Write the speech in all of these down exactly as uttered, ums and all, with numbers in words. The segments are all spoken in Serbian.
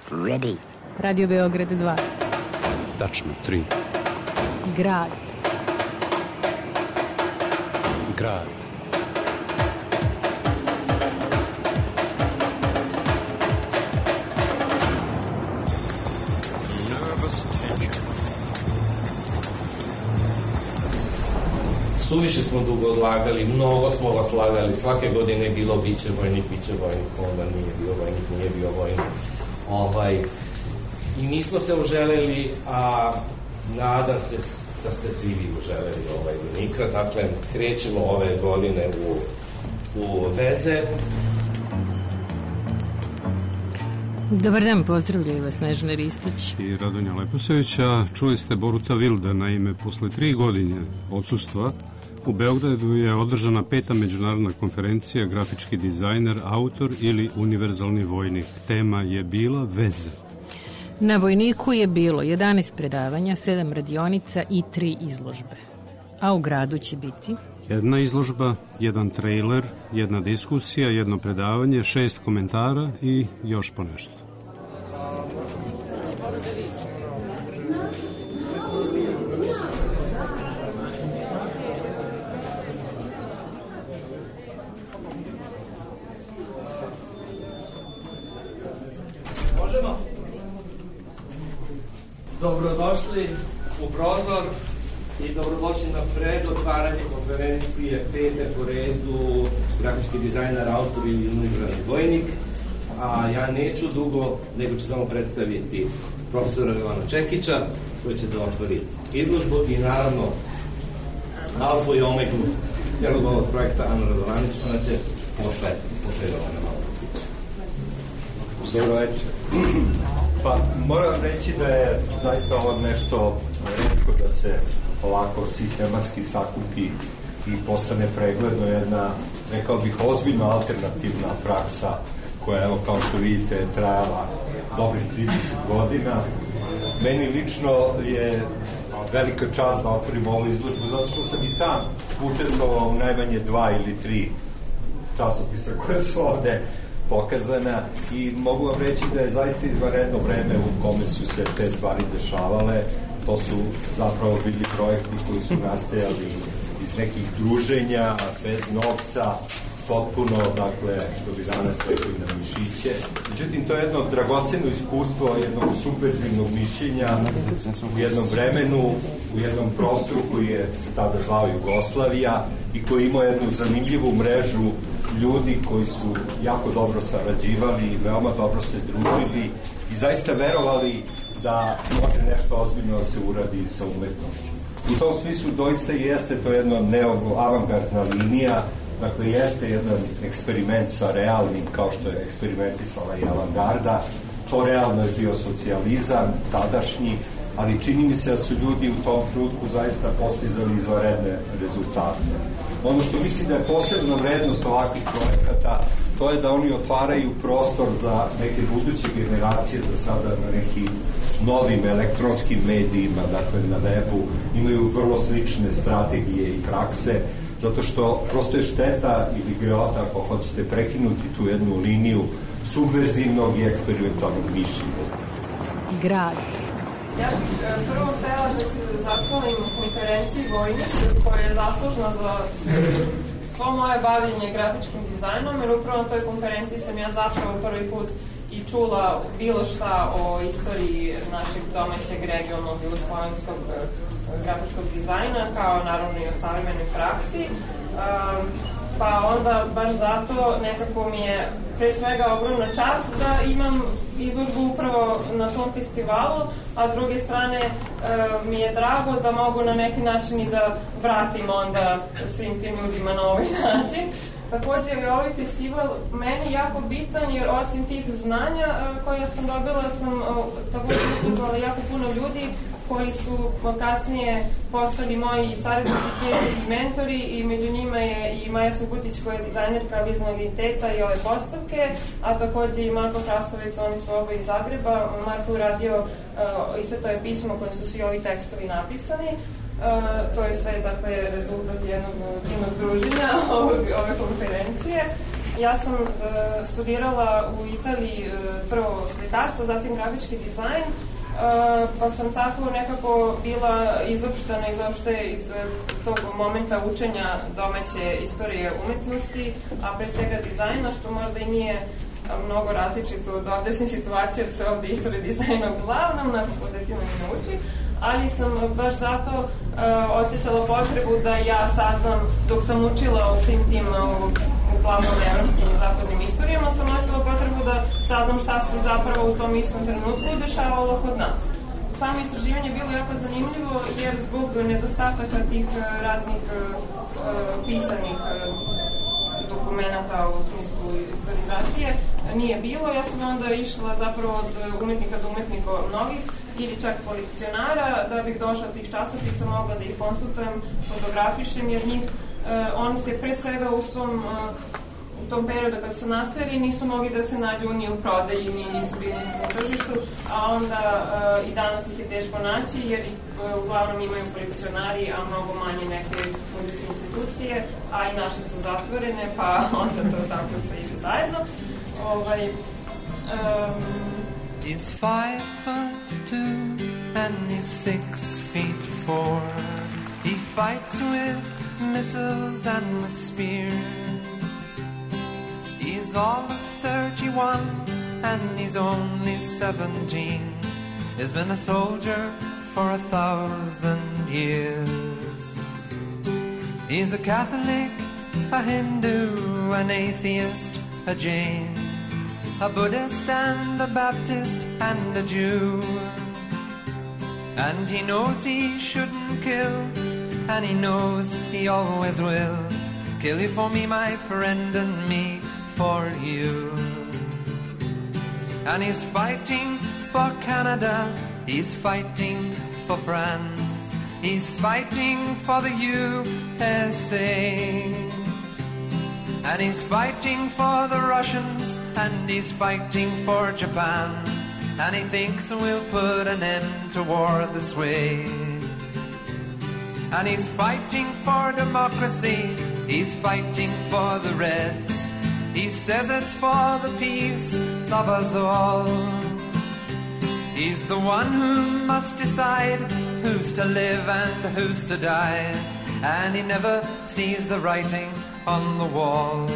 Ready. Radio Beograd dva. Tačno, tri. Grad. Grad. Suviše smo dugo odlagali, mnogo smo vas lagali, svake godine je bilo biće vojnik, biće vojnik, onda nije bio vojnik, nije bio vojnik. Ovaj, I nismo se uželeli, a nadam se da ste svi vi uželeli ovaj vojnika. Dakle, krećemo ove godine u, u veze. Dobar dan, pozdravljaju vas Snežana Ristić i Radonja Leposevića. Čuli ste Boruta Vilda, naime, posle tri godine odsustva u Beogradu je održana peta međunarodna konferencija grafički dizajner, autor ili univerzalni vojnik. Tema je bila veze. Na vojniku je bilo jedanaest predavanja, sedam radionica i tri izložbe. A u gradu će biti jedna izložba, jedan trailer, jedna diskusija, jedno predavanje, šest komentara i još po nešto. Možemo? Dobrodošli u prozor i dobrodošli na pred otvaranje konferencije pete po redu grafički dizajner, autor ili univerzalni vojnik. A ja neću dugo, nego ću samo predstaviti profesora Jovana Čekića, koji će da otvori izložbu i naravno alfa i omegu celog ovog projekta Anu Radovanić, ona će posle, posle Jovana malo priče. Dobro večer. Pa moram reći da je zaista ovo nešto retko da se ovako sistematski sakupi i postane pregledno jedna, rekao bih, ozbiljno alternativna praksa koja, evo, kao što vidite, je trajala dobrih trideset godina. Meni lično je velika čast da otvorim ovu izložbu, zato što sam i sam učestvovao u najmanje dva ili tri časopisa koje su ovde pokazana i mogu vam reći da je zaista izvanredno vreme u kome su se te stvari dešavale. To su zapravo bili projekti koji su nastajali iz nekih druženja, bez novca, potpuno, dakle, što bi danas rekli, na mišiće. Međutim, to je jedno dragoceno iskustvo jednog subverzivnog mišljenja u jednom vremenu, u jednom prostoru koji je se tada zvao Jugoslavija i koji imao jednu zanimljivu mrežu ljudi koji su jako dobro sarađivali, veoma dobro se družili i zaista verovali da može nešto ozbiljno da se uradi sa umetnošću. U tom smislu doista jeste to jedna neo-avangardna linija, dakle jeste jedan eksperiment sa realnim, kao što je eksperimentisala i avangarda. To realno je bio socijalizam, tadašnji, ali čini mi se da su ljudi u tom trenutku zaista postizali izvanredne rezultate. Ono što mislim da je posebna vrednost ovakvih projekata, to je da oni otvaraju prostor za neke buduće generacije da sada na nekim novim elektronskim medijima, dakle na webu, imaju vrlo slične strategije i prakse, zato što prosto je šteta ili greota, ako hoćete, prekinuti tu jednu liniju subverzivnog i eksperimentalnog mišljenja. Grad. Ja bih prvo htela da se zahvalim konferenciji Vojnik, koja je zaslužna za svo moje bavljenje grafičkim dizajnom, jer upravo na toj konferenciji sam ja zapravo prvi put i čula bilo šta o istoriji našeg domaćeg regionalnog jugoslovenskog grafičkog dizajna, kao naravno i o savremenoj praksi. Pa onda baš zato nekako mi je pre svega ogromna čast da imam izložbu upravo na tom festivalu, a s druge strane e, mi je drago da mogu na neki način i da vratim onda svim tim ljudima na ovaj način. Također je ovaj festival meni jako bitan jer osim tih znanja e, koje sam dobila sam e, također upoznala jako puno ljudi koji su kasnije postali moji saradnici i mentori i među njima je i Maja Subutić koja je dizajnerka vizualnog identiteta i ove postavke, a takođe i Marko Krastovec, oni su oba iz Zagreba. Marko uradio uh, i sve to je pismo koje su svi ovi tekstovi napisani. Uh, to je sve, dakle, rezultat jednog divnog druženja ove, ove konferencije. Ja sam uh, studirala u Italiji uh, prvo slikarstvo, zatim grafički dizajn, uh, pa sam tako nekako bila izopštena iz, opšte, iz tog momenta učenja domaće istorije umetnosti, a pre svega dizajna, što možda i nije mnogo različito od ovdešnje situacije, jer se ovde istorije dizajna uglavnom na fakultetima ne uči, ali sam baš zato uh, osjećala potrebu da ja saznam, dok sam učila o svim tim uh, uglavnom evropskim i zapadnim istorijama, sam osjećala potrebu da saznam šta se zapravo u tom istom trenutku dešavalo kod nas. Samo istraživanje je bilo jako zanimljivo, jer zbog nedostataka tih uh, raznih uh, pisanih uh, dokumenta u smislu istorizacije nije bilo. Ja sam onda išla zapravo od umetnika do umetnika mnogih, ili čak kolekcionara, da bih došla od tih časopisa, mogla da ih konsultujem, fotografišem, jer njih, uh, oni se pre svega u svom, uh, u tom periodu kad su nastali, nisu mogli da se nađu ni u prodaji, ni nisu bili na tržištu, a onda uh, i danas ih je teško naći, jer ih uh, uglavnom imaju kolekcionari, a mnogo manje neke muzejske institucije, a i naše su zatvorene, pa onda to tako sve ide zajedno. Ovaj, um, He's five foot two and he's six feet four. He fights with missiles and with spears. He's all of thirty-one and he's only seventeen. He's been a soldier for a thousand years. He's a Catholic, a Hindu, an atheist, a Jain, a Buddhist and a Baptist and a Jew. And he knows he shouldn't kill, and he knows he always will. Kill you for me, my friend, and me for you. And he's fighting for Canada, he's fighting for France, he's fighting for the U S A. And he's fighting for the Russians, and he's fighting for Japan, and he thinks we'll put an end to war this way. And he's fighting for democracy, he's fighting for the Reds, he says it's for the peace of us all. He's the one who must decide who's to live and who's to die, and he never sees the writing on the wall.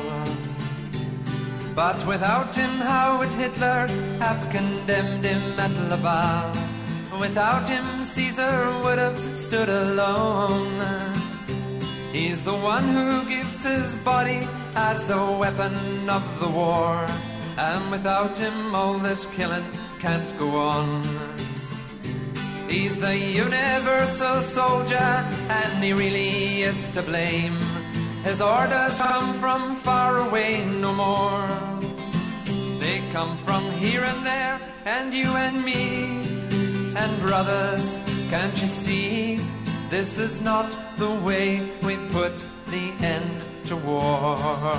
But without him, how would Hitler have condemned him at Laval? Without him, Caesar would have stood alone. He's the one who gives his body as a weapon of the war, and without him, all this killing can't go on. He's the universal soldier, and he really is to blame. His orders come from far away no more. They come from here and there, and you and me. And brothers, can't you see, this is not the way we put the end to war.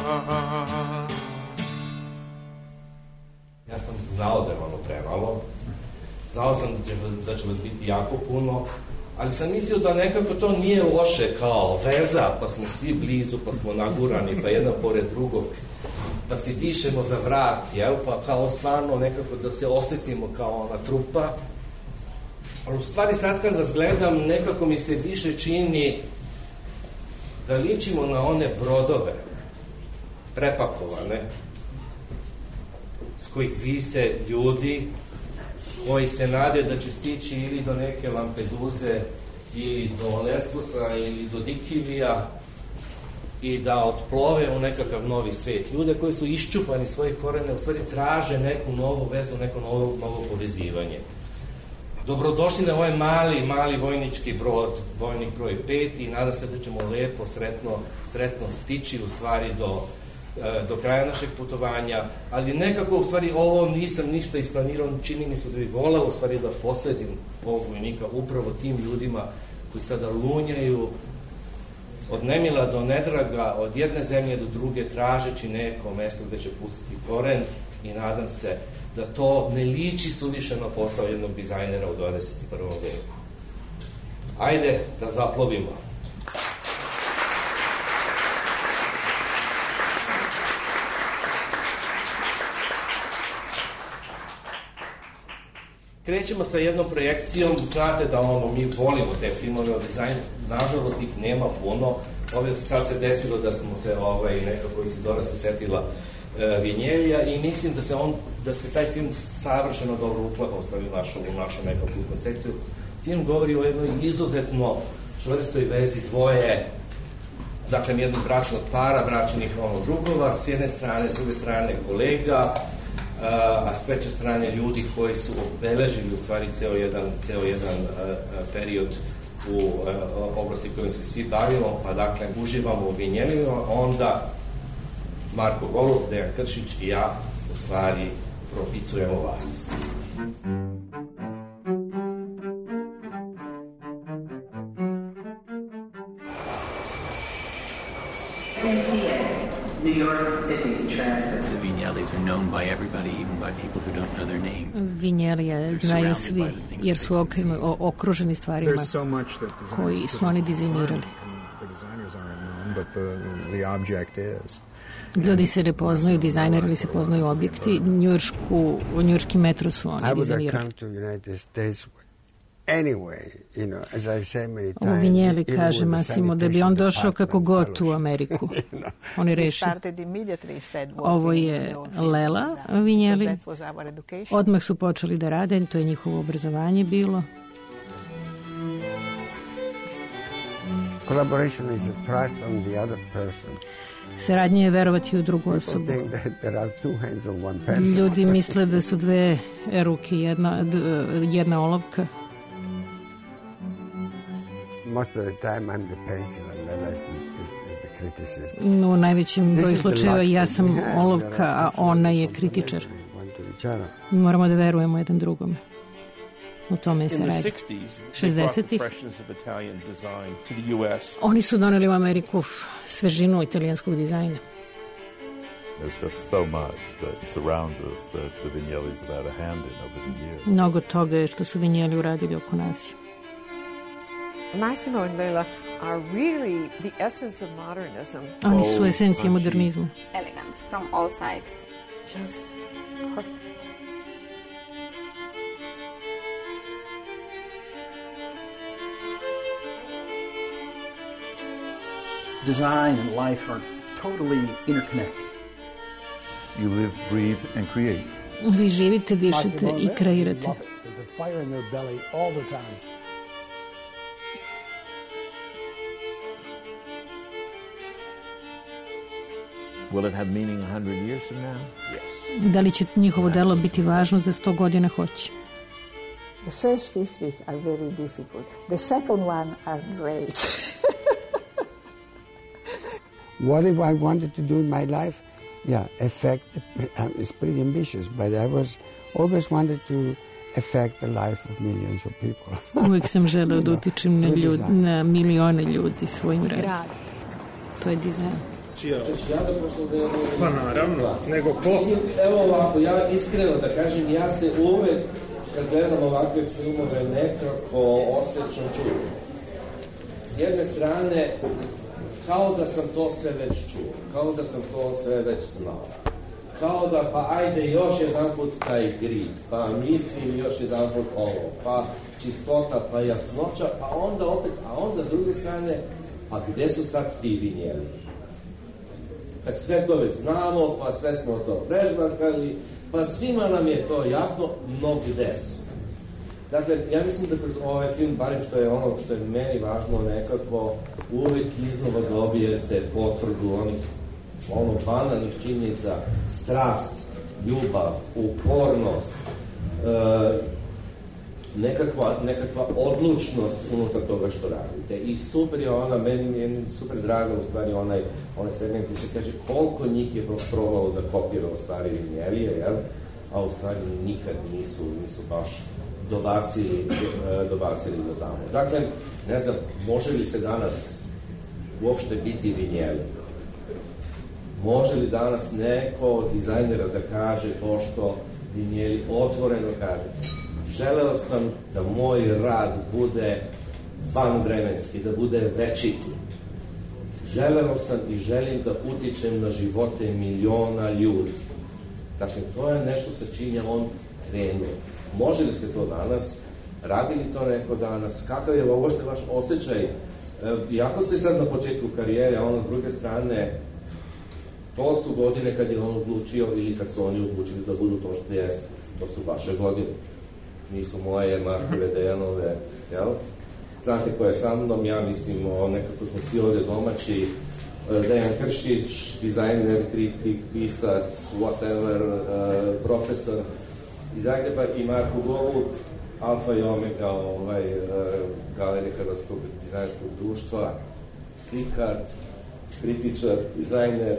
Ja sam znao da je ono premalo. Znao sam da će, da će vas biti jako puno, ali sam mislio da nekako to nije loše kao veza, pa smo svi blizu, pa smo nagurani, pa jedan pored drugog, pa si dišemo za vrat, jel? Pa kao stvarno nekako da se osetimo kao ona trupa. Ali u stvari sad kad vas gledam, nekako mi se više čini da ličimo na one brodove, prepakovane, s kojih vise ljudi, koji se nade da će stići ili do neke Lampeduze, ili do Lesbosa, ili do Dikilija, i da otplove u nekakav novi svet. Ljude koji su iščupani svojih korene, u stvari traže neku novu vezu, neko novo, novo povezivanje. Dobrodošli na ovaj mali, mali vojnički brod, vojnik broj pet, i nadam se da ćemo lepo, sretno, sretno stići u stvari do, do kraja našeg putovanja, ali nekako u stvari ovo nisam ništa isplanirao, čini mi se da bih volao u stvari da posvedim ovog vojnika upravo tim ljudima koji sada lunjaju od nemila do nedraga, od jedne zemlje do druge, tražeći neko mesto gde će pustiti koren, i nadam se da to ne liči suviše na posao jednog dizajnera u dvadeset prvom veku. Ajde da zaplovimo. krećemo sa jednom projekcijom, znate da ono, mi volimo te filmove o dizajnu, nažalost ih nema puno. Ovdje sad se desilo da smo se, ovaj, nekako Isidora se setila e, Vinjelija i mislim da se on, da se taj film savršeno dobro uklapa ostavi u našu, u našu nekakvu koncepciju. Film govori o jednoj izuzetno čvrstoj vezi dvoje, dakle jednog bračnog para, bračnih ono, drugova, s jedne strane, s druge strane kolega, a s treće strane ljudi koji su obeležili u stvari ceo jedan, ceo jedan uh, period u uh, oblasti kojim se svi bavimo, pa dakle uživamo u Vinjelijima, onda Marko Golub, Dejan Kršić i ja u stvari propitujemo vas. New York City Transit. The Vignellis are known by everybody, even by people who don't know their names. Vinjelija znaju svi, jer su okrenu, o, okruženi stvarima koji su oni dizajnirali. Ljudi se ne poznaju, dizajneri ili se poznaju objekti. Njujoršku, njujorški metro su oni dizajnirali. Anyway, you know, as I say many times, u Vinjeli kaže Massimo da bi on došao kako god u Ameriku. Oni reši. Ovo je Lela Vinjeli. Odmah su počeli da rade, to je njihovo obrazovanje bilo. Collaboration is a trust on the other person. Saradnja je verovati u drugu osobu. Ljudi misle da su dve ruke, jedna, jedna olovka. Most of the time I'm the pencil and Lela is the, is the criticism. No, u najvećem broju slučajeva ja sam olovka, a ona je kritičar. Moramo da verujemo jedan drugome. U tome se radi. šezdesetih oni su doneli u Ameriku svežinu italijanskog dizajna. There's just so much that surrounds us that the Vignellis have had a hand in over the years. Mnogo toga je što su Vignelli uradili oko nas. Massimo and Lela are really the essence of modernism. Oni su esencija modernizma. Elegance from all sides. Just perfect. Design and life are totally interconnected. You live, breathe and create. Vi živite, dišete i kreirate. There's a fire in their belly all the time. Will it have meaning a hundred years from now? Yes. Da li će njihovo delo biti važno za sto godina? Hoće. The first fifty are very difficult. The second one are great. What if I wanted to do in my life? Yeah, affect, um, it's pretty ambitious, but I was always wanted to affect the life of millions of people. Uvijek sam želeo da utičem na, ljud, na milione ljudi svojim radom. To je dizajn. Pa naravno, nego ko? Evo ovako, ja iskreno da kažem, ja se uvek, kad gledam ovakve filmove, nekako osjećam čudno. S jedne strane, kao da sam to sve već čuo, kao da sam to sve već znao. Kao da, pa ajde još jedan put taj grid, pa mislim još jedan put ovo, pa čistota, pa jasnoća, pa onda opet, a onda s druge strane, a gde su sad ti Vignelli? Kad sve to već znamo, pa sve smo to prežmarkali, pa svima nam je to jasno, no gde su? Dakle, ja mislim da kroz ovaj film, barem što je ono što je meni važno, nekako uvek iznova dobijete potvrdu onih ono banalnih činjenica, strast, ljubav, upornost, e, nekakva, nekakva odlučnost unutar toga što radite. I super je ona, meni je super drago u stvari onaj, onaj segment koji se kaže koliko njih je probalo da kopira u stvari Vignellija, jel? A u stvari nikad nisu, nisu baš dobacili, dobacili do tamo. Dakle, ne znam, može li se danas uopšte biti Vignelli? Može li danas neko od dizajnera da kaže to što Vignelli otvoreno kaže? Želeo sam da moj rad bude vanvremenski, da bude večiti. Želeo sam i želim da utičem na živote miliona ljudi. Dakle, to je nešto sa čim je on krenuo. može li se to danas, radi li to neko danas, kakav je ovo što je vaš osjećaj, iako ste sad na početku karijere, a ono s druge strane, to su godine kad je on odlučio ili kad su oni odlučili da budu to što jesu, to su vaše godine, nisu moje, Markove, Dejanove, jel? Znate ko je sa mnom, ja mislim, nekako smo svi ovde domaći, Dejan Kršić, dizajner, kritik, pisac, whatever, uh, profesor iz Zagreba i Marko Golub, alfa i omega ovaj, uh, galerije Hrvatskog dizajnerskog društva, slikar, kritičar, dizajner,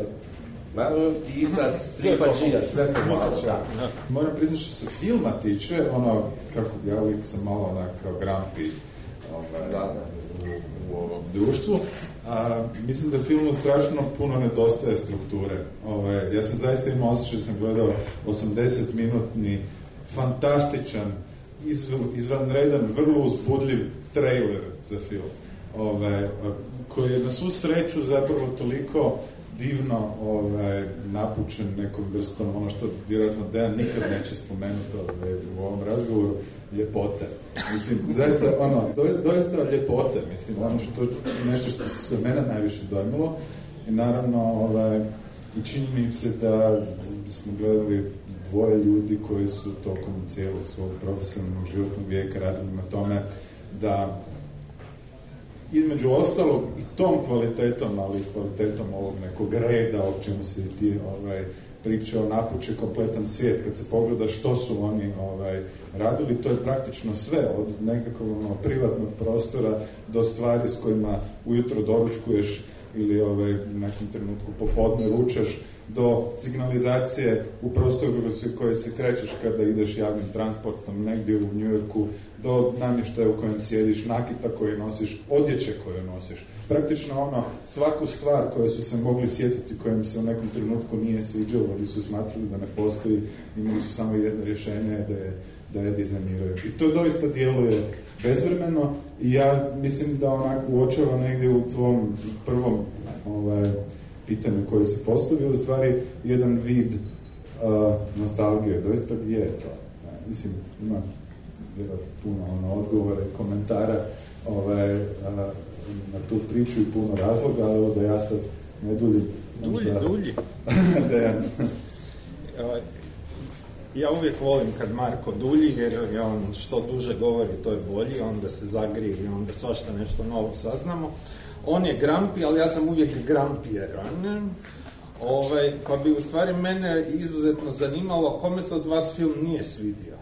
pisac, stripačija, sve pomalo. Da. Moram priznati što se filma tiče, ono, kako ja uvijek sam malo onak kao grampi ovaj, da, da. U, u ovom društvu, a, mislim da filmu strašno puno nedostaje strukture. Ovaj, ja sam zaista imao osjećaj da sam gledao osamdeset minutni, fantastičan, iz, izvanredan, vrlo uzbudljiv trailer za film, ovaj, koji je na svu sreću zapravo toliko divno ovaj, napučen nekom vrstom, ono što vjerojatno Dejan nikad neće spomenuti ovaj, u ovom razgovoru, ljepote. Mislim, zaista, ono, do, doista ljepote, mislim, ono što nešto što se mene najviše dojmilo i naravno, ovaj, i činjenice da smo gledali dvoje ljudi koji su tokom cijelog svog profesionalnog životnog vijeka radili na tome da između ostalog i tom kvalitetom, ali i kvalitetom ovog nekog reda, o čemu se ti ovaj, pričao, napuče kompletan svijet. Kad se pogleda što su oni ovaj, radili, to je praktično sve, od nekakvog ono, privatnog prostora do stvari s kojima ujutro doručkuješ ili ovaj, u nekom trenutku popodne ručaš, do signalizacije u prostoru koje se krećeš kada ideš javnim transportom negdje u New Yorku, do namještaja u kojem sjediš, nakita koje nosiš, odjeće koje nosiš. Praktično ono, svaku stvar koju su se mogli sjetiti, kojem se u nekom trenutku nije sviđalo, ili su smatrali da ne postoji, imali su samo jedno rješenje da je, da je dizajniraju. I to doista djeluje bezvremeno i ja mislim da onako uočava negdje u tvom prvom ovaj, pitanju koje se postavio, u stvari jedan vid uh, nostalgije. Doista gdje je to? Ja, mislim, ima puno ono, odgovore, komentara ovaj, uh, na tu priču i puno razloga, ali evo da ja sad ne duljim. Dulji, da, dulji. da ja... Ja uvijek volim kad Marko dulji, jer on što duže govori, to je bolji, onda se zagrije i onda svašta nešto novo saznamo. On je grampi, ali ja sam uvijek grampijeran. Ovaj, pa bi u stvari mene izuzetno zanimalo kome se od vas film nije svidio.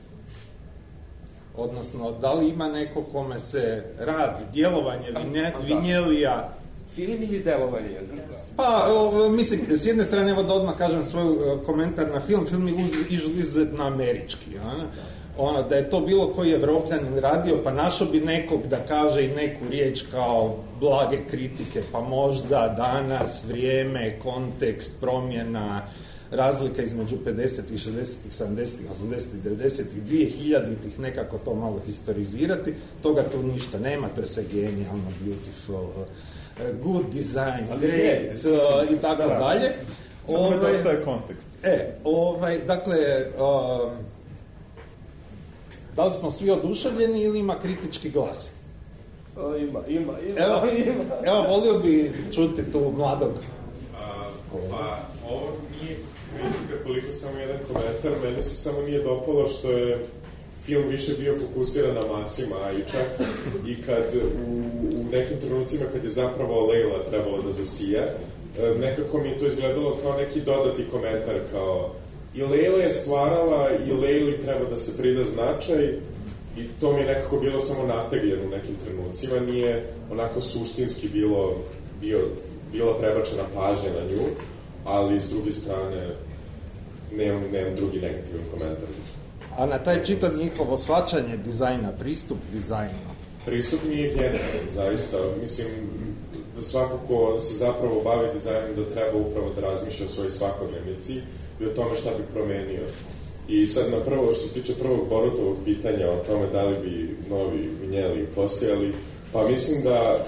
Odnosno, da li ima neko kome se rad, djelovanje vinje, Vinjelija... Film ili djelovanje? Pa, o, mislim, s jedne strane, evo da odmah kažem svoj komentar na film, film je izuzetno američki, ona? Ono, da je to bilo koji Evropljanin radio, pa našao bi nekog da kaže i neku riječ kao blage kritike, pa možda danas, vrijeme, kontekst, promjena, razlika između pedesetih, šezdesetih, sedamdesetih, osamdesetih, devedesetih, dvije hiljaditih, nekako to malo historizirati, toga tu ništa nema, to je sve genijalno, beautiful, good design, great, uh, i tako dalje. Samo nedostaje kontekst. E, ovaj, dakle, uh, da li smo svi oduševljeni ili ima kritički glas? O, ima, ima, ima. Evo, ima. evo volio bi čuti tu mladog. A, pa, ovo nije kritika koliko samo jedan komentar. Mene se samo nije dopalo što je film više bio fokusiran na masima, a i čak i kad u, u nekim trenucima kad je zapravo Leila trebalo da zasija, nekako mi to izgledalo kao neki dodati komentar, kao i Leila je stvarala i Leili treba da se prida značaj i to mi je nekako bilo samo nategljeno u nekim trenucima, nije onako suštinski bilo, bio, bila prebačena pažnja na nju, ali s druge strane nemam, nemam drugi negativan komentar. A na taj čitav njihovo shvaćanje dizajna, pristup dizajnu? Pristup mi je generalno, zaista. Mislim da svako ko se zapravo bavi dizajnom da treba upravo da razmišlja o svojoj svakodnevnici i o tome šta bi promenio. I sad na prvo, što se tiče prvog Borutovog pitanja o tome da li bi novi Vinjeli postojali, pa mislim da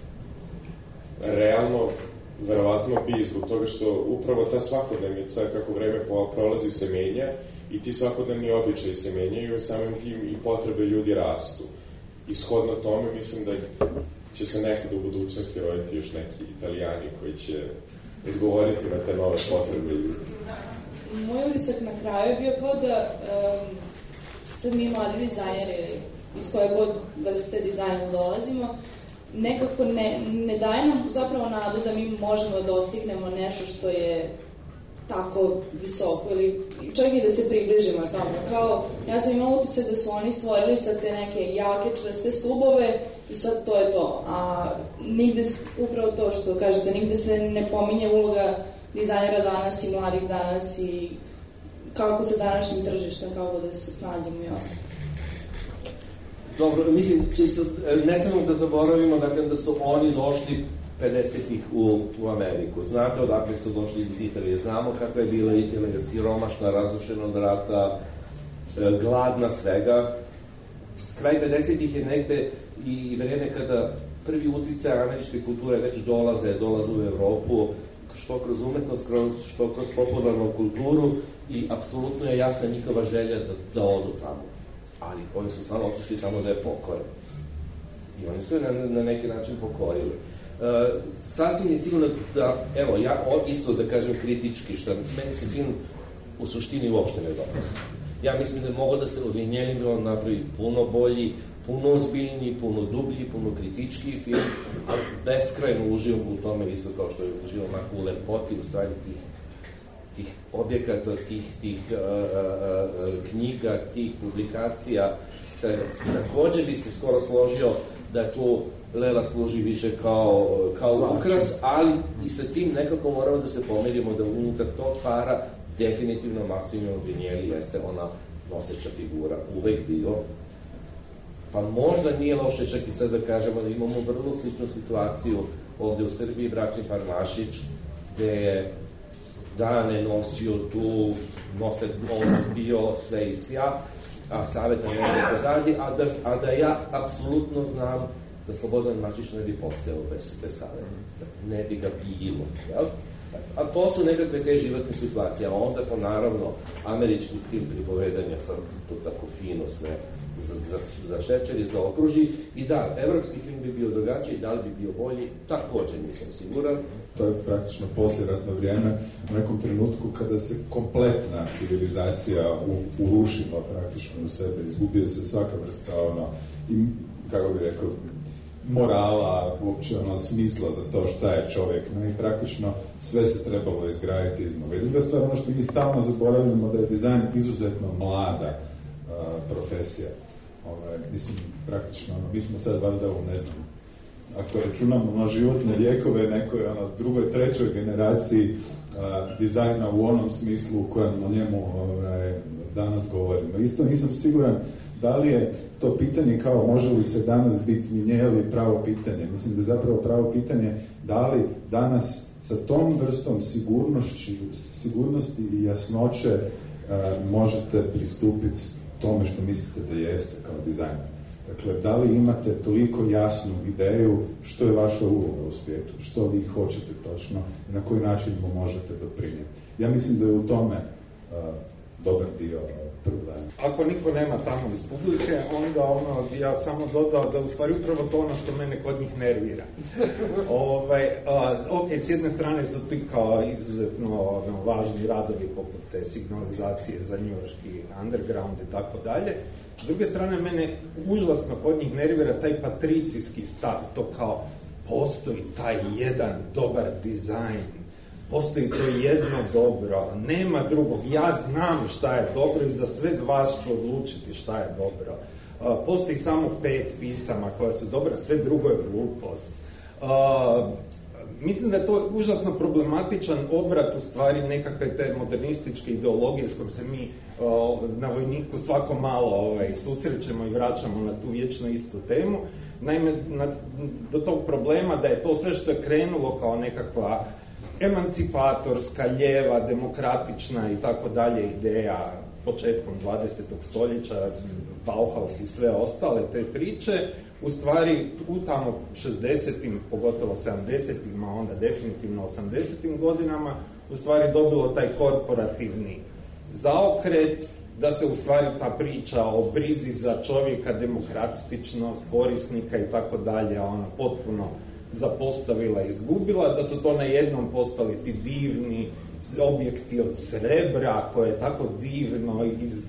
realno verovatno bi, zbog toga što upravo ta svakodnevnica, kako vreme prolazi, se menja i ti svakodnevni običaji se menjaju, samim tim i potrebe ljudi rastu. I shodno tome mislim da će se nekad u budućnosti roditi još neki Italijani koji će odgovoriti na te nove potrebe ljudi. Moj utisak na kraju je bio kao da um, sad mi mladi dizajneri iz koje god vrste dizajna dolazimo, nekako ne, ne daje nam zapravo nadu da mi možemo da dostignemo nešto što je tako visoko ili čak i da se približimo tamo. Kao, ja sam imala utisak da su oni stvorili sad te neke jake, čvrste stubove i sad to je to. A nigde, upravo to što kažete, nigde se ne pominje uloga dizajnera danas i mladih danas i kako se današnjim tržištem, kako da se snađemo i ostalo. Dobro, mislim, čisto, ne smemo da zaboravimo dakle, da su oni došli pedesetih u, u Ameriku. Znate odakle su došli iz Italije. Znamo kakva je bila Italija, siromašna, razrušena od rata, gladna svega. Kraj pedesetih je negde i vreme kada prvi uticaj američke kulture već dolaze, dolaze u Evropu, što kroz umetnost, što kroz popularnu kulturu i apsolutno je jasna njihova želja da, da odu tamo. Ali oni su stvarno otišli tamo da je pokore. I oni su je na, na neki način pokorili. E, sasvim je sigurno da, evo, ja isto da kažem kritički, što meni se film u suštini uopšte ne dobro. Ja mislim da je mogo da se od Vignelli napravi puno bolji, puno ozbiljniji, puno dublji, puno kritičkiji film, ali beskrajno uživam u tome isto kao što je uživam onako u lepoti, u stvari tih tih objekata, tih, tih uh, uh, knjiga, tih publikacija. Također bi se skoro složio da tu Lela služi više kao, kao ukras, ali i sa tim nekako moramo da se pomerimo da unutar tog para definitivno Massimiliano Vignelli jeste ona noseća figura, uvek bio. Pa možda nije loše čak i sad da kažemo da imamo vrlo sličnu situaciju ovde u Srbiji, bračni par Mašić, gde je Dane nosio tu, nose bio sve i svja, a Saveta ne je pozadi, a da, a da ja apsolutno znam da Slobodan Mačić ne bi poseo bez, bez Saveta, ne bi ga bilo, jel? A to su nekakve te životne situacije, a onda to naravno američki stil pripovedanja, sad to tako fino sve za, za, za šećeri, za okruži, i da, evropski film bi bio drugačiji, da li bi bio bolji, također nisam siguran. To je praktično posljeratno vrijeme, u nekom trenutku kada se kompletna civilizacija urušila praktično u sebe, izgubio se svaka vrsta ono, i, kako bih rekao, morala, uopće ono, smisla za to šta je čovjek, no i praktično sve se trebalo izgraditi iznova. I druga stvar, ono što mi stalno zaboravljamo, da je dizajn izuzetno mlada uh, profesija. Ove, mislim, praktično, ono, mi smo sad valjda u, ne znam, ako računamo na životne vijekove, nekoj ono, drugoj, trećoj generaciji uh, dizajna u onom smislu u kojem o njemu ove, danas govorimo. Isto nisam siguran da li je to pitanje kao može li se danas biti Vignelli pravo pitanje. Mislim da je zapravo pravo pitanje da li danas sa tom vrstom sigurnosti, sigurnosti i jasnoće uh, možete pristupiti tome što mislite da jeste kao dizajner. Dakle, da li imate toliko jasnu ideju što je vaša uloga u svijetu, što vi hoćete točno i na koji način mu možete doprinijeti. Ja mislim da je u tome uh, dobar dio problema. Ako niko nema tamo iz publike, onda ono, ja samo dodao da u stvari upravo to ono što mene kod njih nervira. ovaj, a, ok, s jedne strane su ti kao izuzetno ono, važni radovi poput te signalizacije za njujorški underground i tako dalje. S druge strane, mene užasno kod njih nervira taj patricijski stav, to kao postoji taj jedan dobar dizajn, postoji to jedno dobro, nema drugog, ja znam šta je dobro i za sve vas ću odlučiti šta je dobro. Uh, postoji samo pet pisama koja su dobra, sve drugo je glupost. Uh, mislim da je to užasno problematičan obrat u stvari nekakve te modernističke ideologije s kojom se mi uh, na Vojniku svako malo ovaj, susrećemo i vraćamo na tu vječno istu temu. Naime, na, do tog problema da je to sve što je krenulo kao nekakva emancipatorska, ljeva, demokratična i tako dalje ideja početkom dvadesetog stoljeća, Bauhaus i sve ostale te priče, u stvari u tamo šezdesetim, pogotovo sedamdesetim, a onda definitivno osamdesetim godinama, u stvari dobilo taj korporativni zaokret da se u stvari ta priča o brizi za čovjeka, demokratičnost, korisnika i tako dalje, ona potpuno zapostavila i izgubila, da su to najednom postali ti divni objekti od srebra koje je tako divno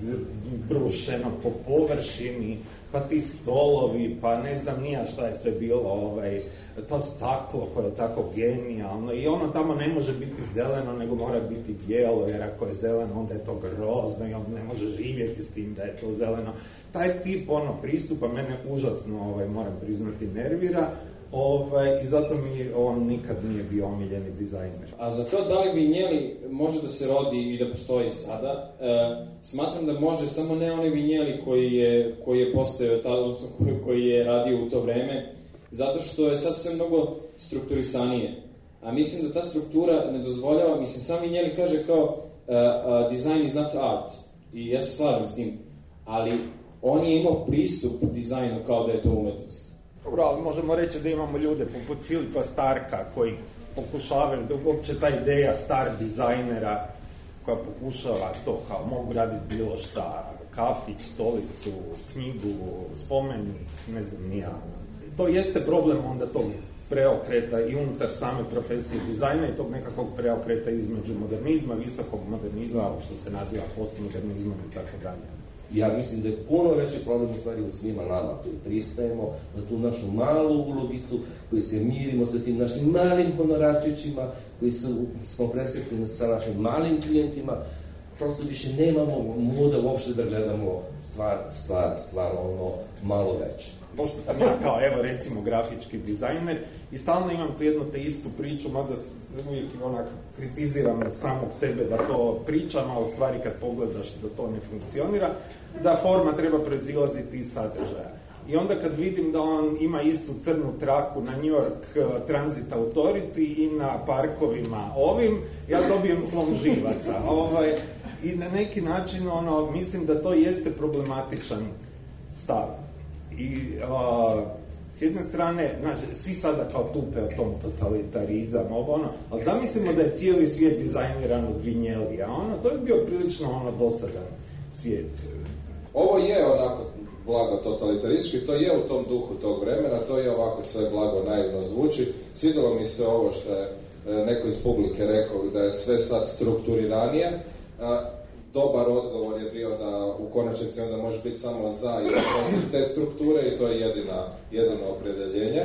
izbrušeno po površini, pa ti stolovi, pa ne znam nija šta je sve bilo, ovaj, to staklo koje je tako genijalno i ono tamo ne može biti zeleno, nego mora biti bijelo, jer ako je zeleno onda je to grozno i on ne može živjeti s tim da je to zeleno. Taj tip ono pristupa mene užasno, ovaj, moram priznati, nervira. Ovaj, i zato mi on nikad nije bio omiljeni dizajner. A za to da li vinjeli može da se rodi i da postoji sada, e, smatram da može samo ne onaj vinjeli koji je, koji je postojao, ta, odnosno koji, koji je radio u to vreme, zato što je sad sve mnogo strukturisanije. A mislim da ta struktura ne dozvoljava, mislim, sam vinjeli kaže kao uh, uh, design is not art. I ja se slažem s tim, ali on je imao pristup dizajnu kao da je to umetnost. Dobro, ali možemo reći da imamo ljude poput Filipa Starka koji pokušavaju, da uopće ta ideja star dizajnera koja pokušava to kao mogu raditi bilo šta, kafić, stolicu, knjigu, spomenik, ne znam nija. To jeste problem onda tog preokreta i unutar same profesije dizajna i tog nekakvog preokreta između modernizma, visokog modernizma, što se naziva postmodernizmom i tako dalje. Ja mislim da je puno veći problem u stvari u svima nama koji pristajemo na tu našu malu ulogicu, koji se mirimo sa tim našim malim honorarčićima, koji su, smo presretni sa našim malim klijentima, prosto više nemamo muda uopšte da gledamo stvar, stvar, stvar ono malo veće. Pošto sam ja kao, evo recimo, grafički dizajner i stalno imam tu jednu te istu priču, mada uvijek onak kritiziram samog sebe da to pričam, a u stvari kad pogledaš da to ne funkcionira, da forma treba proizilaziti iz sadržaja. I onda kad vidim da on ima istu crnu traku na New York Transit Authority i na parkovima ovim, ja dobijem slom živaca. Ovaj, I na neki način ono, mislim da to jeste problematičan stav. I a, s jedne strane, znaš, svi sada kao tupe o tom totalitarizam, ovo ono, ali zamislimo da je cijeli svijet dizajniran od vinjelija, ono, to je bio prilično ono dosadan svijet. Ovo je onako blago totalitaristički, to je u tom duhu tog vremena, to je ovako sve blago naivno zvuči. Svidjelo mi se ovo što je neko iz publike rekao da je sve sad strukturiranije. Dobar odgovor je bio da u konačnici onda može biti samo za i protiv te strukture i to je jedina, jedino opredjeljenje.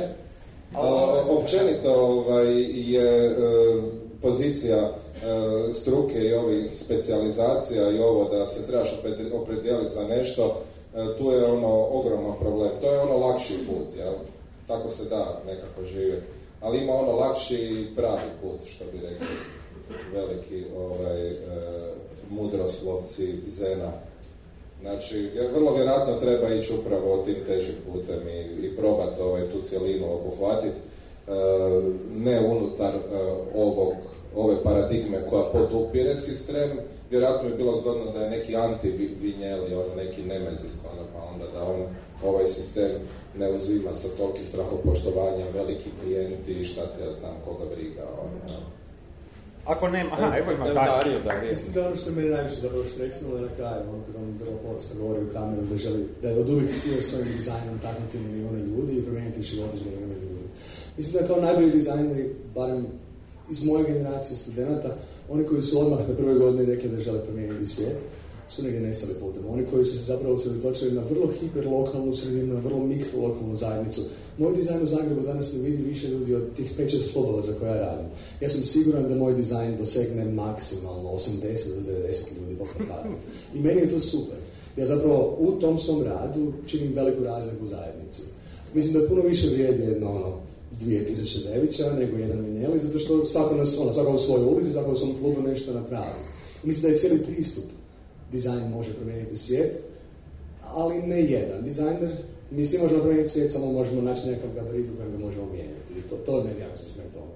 Općenito ovaj, je e, pozicija e, struke i ovih specijalizacija i ovo da se trebaš opredijeliti za nešto, e, tu je ono ogroman problem. To je ono lakši put, jel? Tako se da nekako živjeti. Ali ima ono lakši i pravi put, što bi rekli veliki ovaj, e, mudroslovci zena. Znači, vrlo vjerojatno treba ići upravo tim težim putem i, i probati ovaj, tu cjelinu obuhvatiti, e, ne unutar e, ovog, ove paradigme koja podupire sistem. Vjerojatno bi bilo zgodno da je neki anti-vinjeli, ono, neki nemezis, ono, pa onda da on ovaj sistem ne uzima sa tolikih strahopoštovanja, veliki klijenti i šta te ja znam koga briga. Ono. Ako nema, aha, evo ima Dario. Mislim da ono što je meni najviše zapravo što recimo na kraju, ono kad on vrlo ponosno govori u kameru da želi, da je od uvijek htio svojim dizajnom taknuti milijone ljudi i promijeniti život milijone ljudi. Mislim da kao najbolji dizajneri, barem iz moje generacije studenta, oni koji su odmah na prvoj godini rekli da žele promijeniti svijet, su negdje nestali putem. Oni koji su se zapravo usredotočili na vrlo hiperlokalnu sredinu, na vrlo mikrolokalnu zajednicu. Moj dizajn u Zagrebu danas ne vidi više ljudi od tih pet šest klubova za koje ja radim. Ja sam siguran da moj dizajn dosegne maksimalno osamdeset do devedeset ljudi po plakatu. I meni je to super. Ja zapravo u tom svom radu činim veliku razliku u zajednici. Mislim da puno više vrijedi jedno ono, dvije tisuće Devića nego jedan Vinjeli, zato što svako, nas, ono, svako u svojoj ulici, svako u svom klubu nešto napravi. Mislim da je cijeli pristup. Dizajn može promijeniti svijet, ali ne jedan. Dizajner, mi svi možemo promijeniti svijet, samo možemo naći nekakav gabarit u kojem ga možemo mijenjati. I to, to je meni jako se smije tome.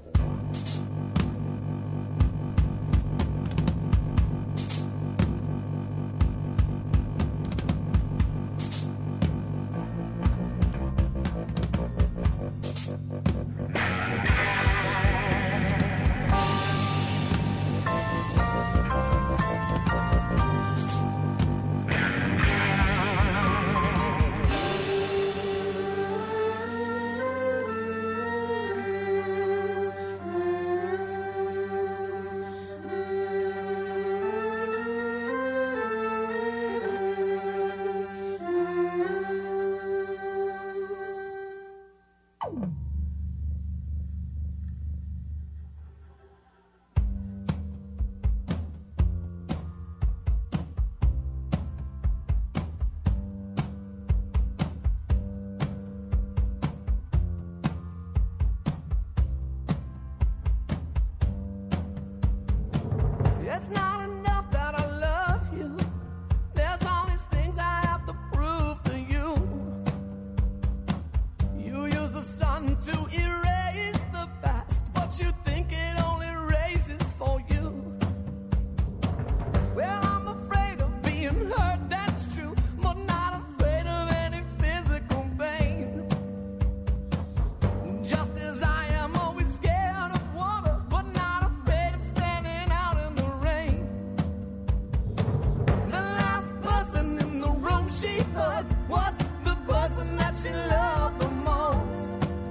she hugged was the person that she loved the most.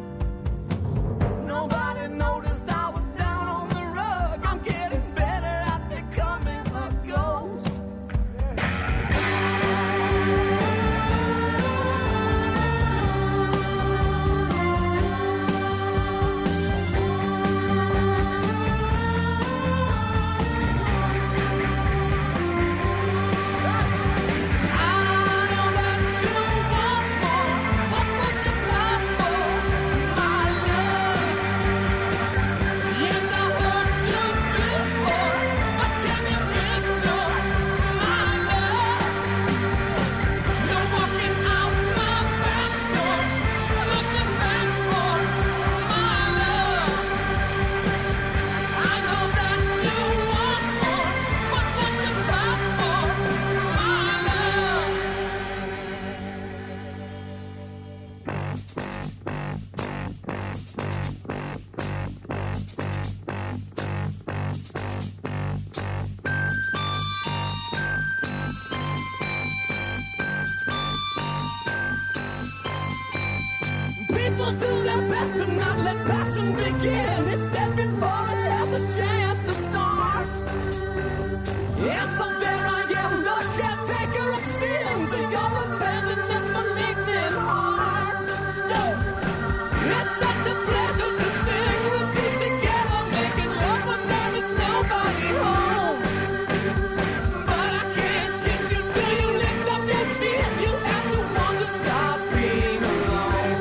Nobody noticed I was down on the rug. I'm getting better at becoming a ghost. People do their best to not let passion begin. It's dead before it has a chance to start. And so there I am, the caretaker of sin, to your abandoned and malignant heart. It's such a pleasure to sing with you together, making love when there is nobody home. But I can't get you till you lift up your chin. You have to want to stop being alone.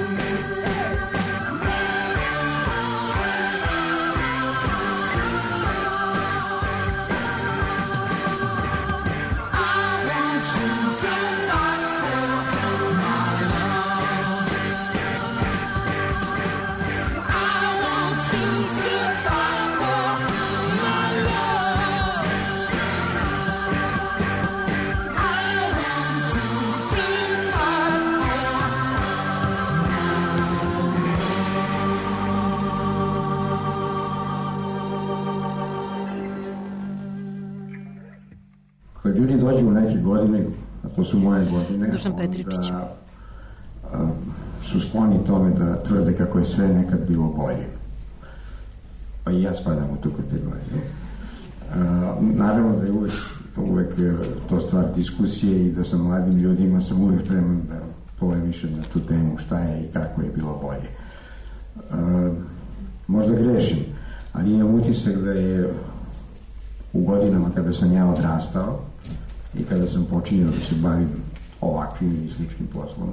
Kad ljudi dođu u neke godine, a to su moje godine, Dušan Petričić, onda a, su skloni tome da tvrde kako je sve nekad bilo bolje. Pa i ja spadam u tu kategoriju. A, naravno da je uvek, uvek to stvar diskusije i da sa mladim ljudima sam uvek spreman da polemišem na tu temu šta je i kako je bilo bolje. A, možda grešim, ali imam utisak da je u godinama kada sam ja odrastao i kada sam počinio da se bavim ovakvim i sličnim poslom,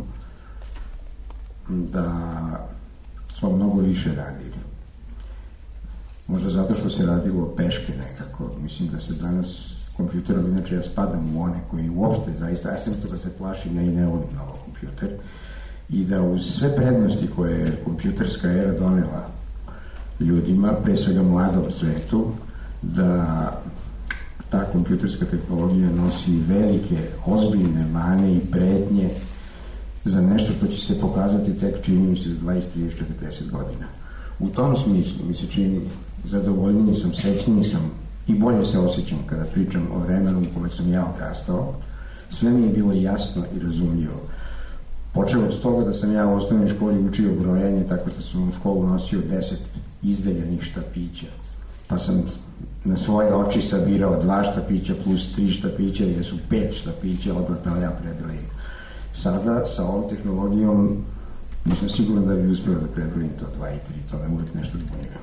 da smo mnogo više radili. Možda zato što se radilo peške nekako. Mislim da se danas kompjuterom, inače ja spadam u one koji uopšte, zaista, ja sam toga se plašim, ja i ne volim novo kompjuter, i da uz sve prednosti koje je kompjuterska era donela ljudima, pre svega mladom svetu, da ta kompjuterska tehnologija nosi velike, ozbiljne mane i pretnje za nešto što će se pokazati tek, čini mi se, za dvadeset, trideset, četrdeset godina. U tom smislu mi se čini zadovoljniji sam, srećniji sam i bolje se osjećam kada pričam o vremenu u kome sam ja odrastao. Sve mi je bilo jasno i razumljivo. Počeo od toga da sam ja u osnovnoj školi učio brojanje tako što sam u školu nosio deset izdeljenih štapića. Pa sam na svoje oči sabirao dva štapića plus tri štapića, jer su pet štapića odvrtao ja prebrojim. Sada, sa ovom tehnologijom, nisam siguran da bi uspio da prebrojim to dva i tri, to me uvijek nešto zbunjuje.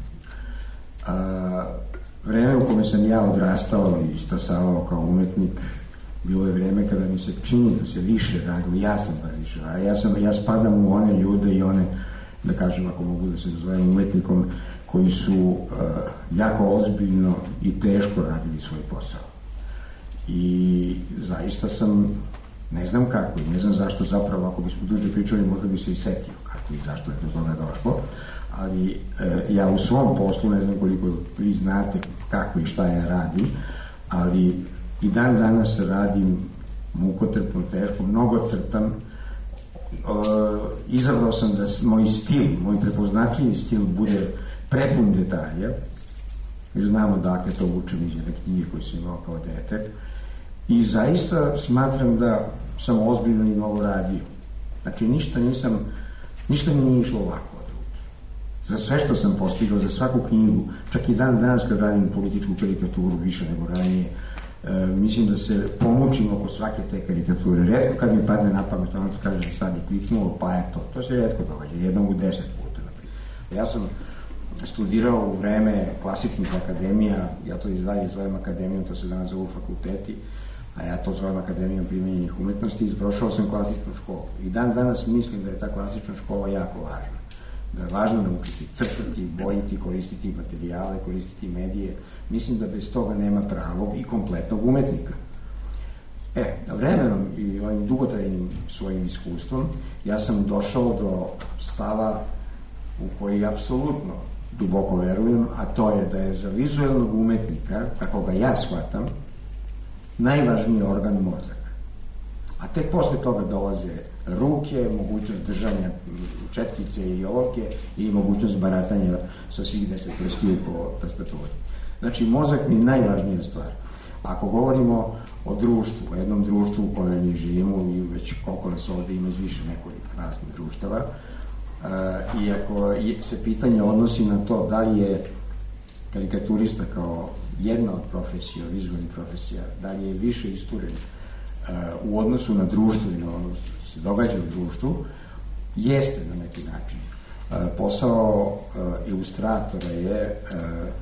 Vreme u kome sam ja odrastao i stasavao kao umetnik, bilo je vreme kada mi se čini da se više radilo, ja sam bar više radio, ja, sam, ja spadam u one ljude i one, da kažem, ako mogu da se dozovem umetnikom, koji su uh, jako ozbiljno i teško radili svoj posao. I zaista sam, ne znam kako i ne znam zašto zapravo, ako bismo duže pričali, možda bi se i setio kako i zašto je do toga došlo, ali uh, ja u svom poslu, ne znam koliko vi znate kako i šta ja radim, ali i dan danas radim mukotrpno, teško, mnogo crtam. Uh, izabrao sam da moj stil, moj prepoznatljivi stil bude prepun detalja, jer znamo dakle to učim iz jedne knjige koju sam imao kao dete, i zaista smatram da sam ozbiljno i mnogo radio. Znači, ništa nisam, ništa mi nije išlo lako od ruke. Za sve što sam postigao, za svaku knjigu, čak i dan danas kad radim političku karikaturu više nego ranije, e, mislim da se pomučim oko svake te karikature. Retko kad mi padne na pamet, ono to kažem sad je kliknulo, pa eto, to se retko događa, jednom u deset puta. Naprijed. Ja sam studirao u vreme klasičnih akademija, ja to i dalje zovem akademijom, to se danas zovu fakulteti, a ja to zovem akademijom primenjenih umetnosti, i prošao sam klasičnu školu. I dan danas mislim da je ta klasična škola jako važna. Da je važno naučiti crtati, bojiti, koristiti materijale, koristiti medije. Mislim da bez toga nema pravog i kompletnog umetnika. E, vremenom i ovim dugotrajnim svojim iskustvom, ja sam došao do stava u koji apsolutno duboko verujem, a to je da je za vizualnog umetnika, kako ga ja shvatam, najvažniji organ mozak. A tek posle toga dolaze ruke, mogućnost držanja četkice i olovke i mogućnost baratanja sa svih deset prstiju po tastaturi. Znači, mozak mi je najvažnija stvar. Ako govorimo o društvu, o jednom društvu u kojem mi živimo, i već koliko nas ovde ima više nekoliko raznih društava, uh, i ako se pitanje odnosi na to da li je karikaturista kao jedna od profesija, vizualnih profesija, da li je više isturen uh, u odnosu na društvo i na ono što se događa u društvu, jeste na neki način. Uh, posao uh, ilustratora je uh,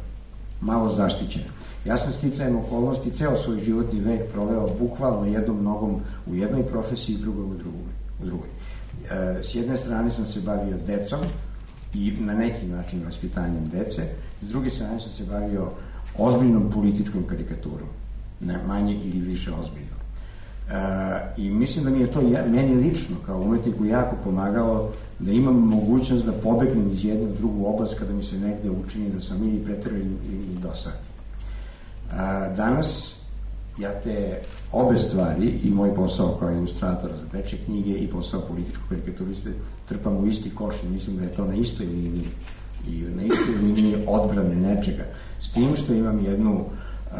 malo zaštićen. Ja sam sticajem okolnosti ceo svoj životni vek proveo bukvalno jednom nogom u jednoj profesiji i drugom u drugoj. U drugoj. E, s jedne strane sam se bavio decom i na neki način vaspitanjem dece, s druge strane sam se bavio ozbiljnom političkom karikaturom, ne manje ili više ozbiljno. E, I mislim da mi je to ja, meni lično kao umetniku jako pomagalo da imam mogućnost da pobegnem iz jedne u drugu oblast kada mi se negde učini da sam ili pretrven ili dosadim. Danas ja te obe stvari, i moj posao kao ilustrator za dečje knjige i posao političkog karikaturiste, trpam u isti koš i mislim da je to na istoj liniji i na istoj liniji odbrane nečega. S tim što imam jednu uh,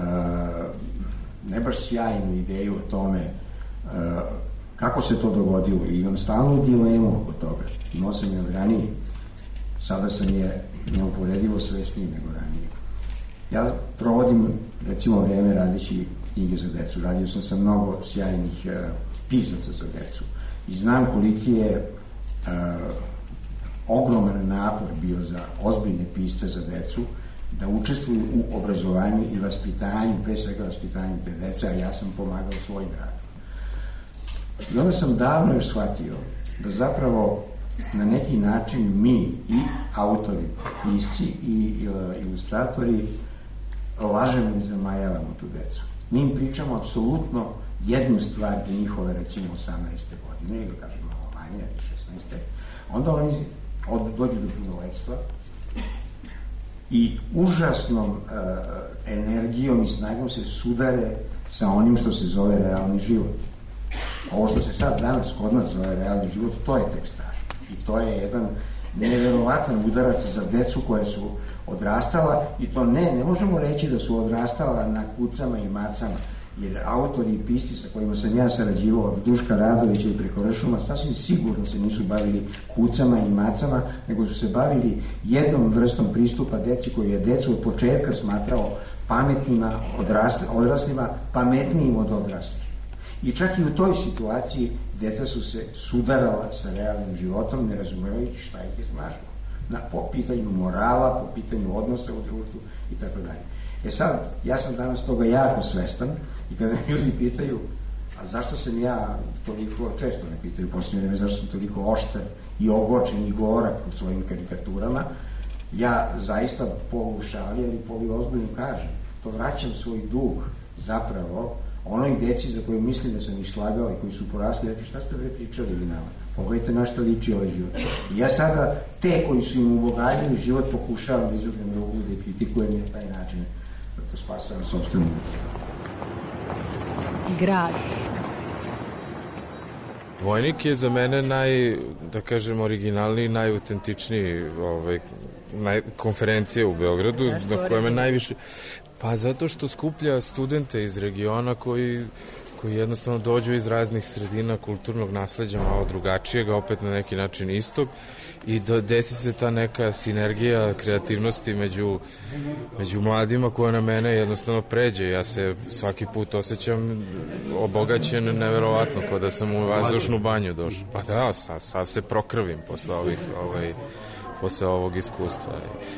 ne baš sjajnu ideju o tome uh, kako se to dogodilo, i imam stalnu dilemu oko toga. Imao sam je od ranije, sada sam je neuporedivo svesniji nego ranije. Ja provodim, recimo, vreme radeći knjige za decu. Radio sam sa mnogo sjajnih uh, pisaca za decu. I znam koliki je uh, ogroman napor bio za ozbiljne pisce za decu da učestvuju u obrazovanju i vaspitanju, pre svega vaspitanju te dece, a ja sam pomagao svojim radom. I onda sam davno još shvatio da zapravo na neki način mi, i autori, pisci i uh, ilustratori, lažemo i zamajavamo tu decu. Mi im pričamo apsolutno jednu stvar do njihove, recimo, osamnaeste godine, ili kažemo malo manje, šesnaeste. Onda oni od, dođu do punoletstva i užasnom uh, energijom i snagom se sudare sa onim što se zove realni život. Ovo što se sad danas kod nas zove realni život, to je tek strašno. I to je jedan neverovatan udarac za decu koje su odrastala, i to ne, ne možemo reći da su odrastala na kucama i macama, jer autori i pisci sa kojima sam ja sarađivao, od Duška Radovića i preko Ršuma, sasvim sigurno se nisu bavili kucama i macama, nego su se bavili jednom vrstom pristupa deci koji je decu od početka smatrao pametnima, odrasli, odraslima, pametnijim od odraslih. I čak i u toj situaciji deca su se sudarala sa realnim životom, ne razumevajući šta ih je snašlo. Na, po pitanju morala, po pitanju odnosa u društvu i tako dalje. E sad, ja sam danas toga jako svestan, i kada me ljudi pitaju, a zašto sam ja toliko, često me pitaju posljednje vreme, zašto sam toliko oštar i ogorčen i gorak u svojim karikaturama, ja zaista polu šali, ali polu ozbiljno kažem, to vraćam svoj dug zapravo onoj deci za koju mislim da sam ih slagao i koji su porasli, rekli, šta ste bre pričali vi nama? Pogledajte na šta liči ovaj život. I ja sada te koji su im ubogaljili život pokušavam da izvrnem ruku, da kritikujem na taj način, da to spasavam sobstvenu. Grad. Vojnik je za mene naj, da kažem, originalniji, najautentičniji ovaj, naj, konferencija u Beogradu, na koja me najviše... Pa zato što skuplja studente iz regiona koji, koji jednostavno dođu iz raznih sredina kulturnog nasleđa, malo drugačijeg, opet na neki način istog, i desi se ta neka sinergija kreativnosti među, među mladima koja na mene jednostavno pređe. Ja se svaki put osjećam obogaćen neverovatno, kao da sam u vazdušnu banju došao. Pa da, sad, sad se prokrvim posle ovih ovaj, posle ovog iskustva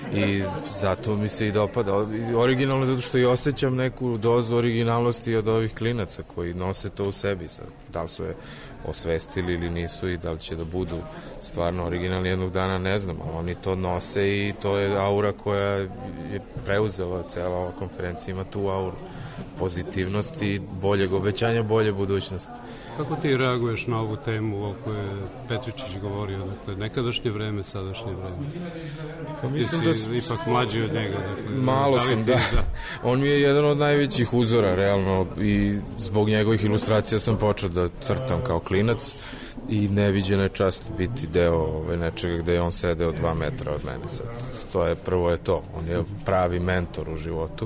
i zato mi se i dopada originalno, zato što i osjećam neku dozu originalnosti od ovih klinaca koji nose to u sebi. Sad, da li su je osvestili ili nisu i da li će da budu stvarno originalni jednog dana, ne znam, ali oni to nose i to je aura koja je preuzela, cela ova konferencija ima tu auru pozitivnosti i boljeg obećanja, bolje budućnosti. Kako ti reaguješ na ovu temu o kojoj je Petričić govorio, dakle, nekadašnje vreme, sadašnje vreme? Pa ti si da su... ipak mlađi od njega. Dakle, malo da sam, da. da. On mi je jedan od najvećih uzora, realno, i zbog njegovih ilustracija sam počeo da crtam kao klinac i neviđena je čast biti deo ove, nečega gde je on sedeo dva metra od mene. Sad, to je, prvo je to, on je pravi mentor u životu.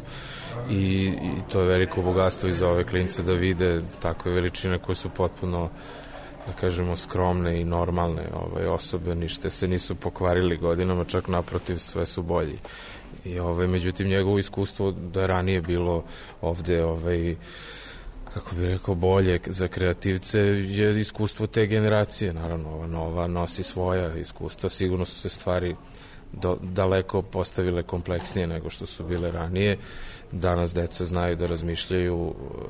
I, i to je veliko bogatstvo i za ove klince da vide takve veličine koje su potpuno, da kažemo, skromne i normalne ove osobe, ništa se nisu pokvarili godinama, čak naprotiv sve su bolji. I ove, međutim, njegovo iskustvo da je ranije bilo ovde ovaj, kako bih rekao, bolje za kreativce je iskustvo te generacije. Naravno, ova nova nosi svoja iskustva, sigurno su se stvari do, daleko postavile kompleksnije nego što su bile ranije. Danas deca znaju da razmišljaju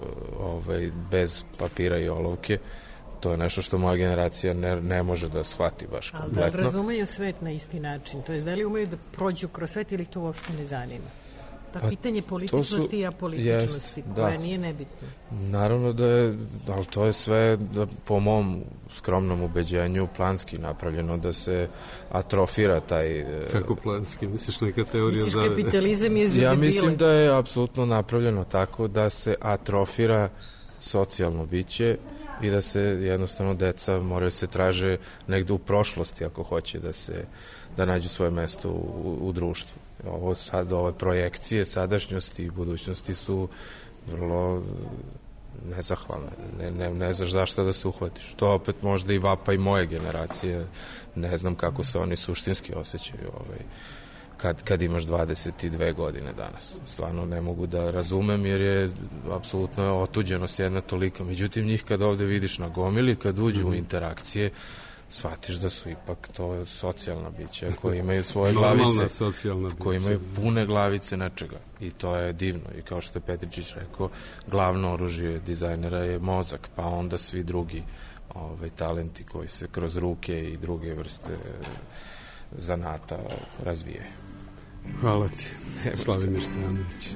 ovaj, bez papira i olovke. To je nešto što moja generacija ne, ne može da shvati baš kompletno. Ali da razumeju svet na isti način, to je da li umeju da prođu kroz svet ili to uopšte ne zanima? Pa, pa pitanje političnosti su, i apolitičnosti, jest, koja da. Nije nebitna. Naravno da je, ali to je sve da, po mom skromnom ubeđenju planski napravljeno da se atrofira taj... Kako planski? Misliš neka teorija Misliš zavede? Kapitalizam je za Ja debile. mislim da je apsolutno napravljeno tako da se atrofira socijalno biće i da se jednostavno deca moraju se traže negde u prošlosti ako hoće da se da nađu svoje mesto u, u društvu. Ovo sad, ove projekcije sadašnjosti i budućnosti su vrlo nezahvalne. Ne, ne, ne znaš zašto da se uhvatiš. To opet možda i vapa i moje generacije. Ne znam kako se oni suštinski osjećaju ovaj, kad, kad imaš dvadeset dve godine danas. Stvarno ne mogu da razumem jer je apsolutno otuđenost jedna tolika. Međutim, njih kad ovde vidiš na gomili, kad uđu u interakcije, shvatiš da su ipak to socijalna bića koji imaju svoje glavice, koji imaju pune glavice nečega i to je divno. I kao što je Petričić rekao, glavno oružje dizajnera je mozak, pa onda svi drugi ovaj, talenti koji se kroz ruke i druge vrste zanata razvijaju. Hvala ti, Slavimir Stojanović.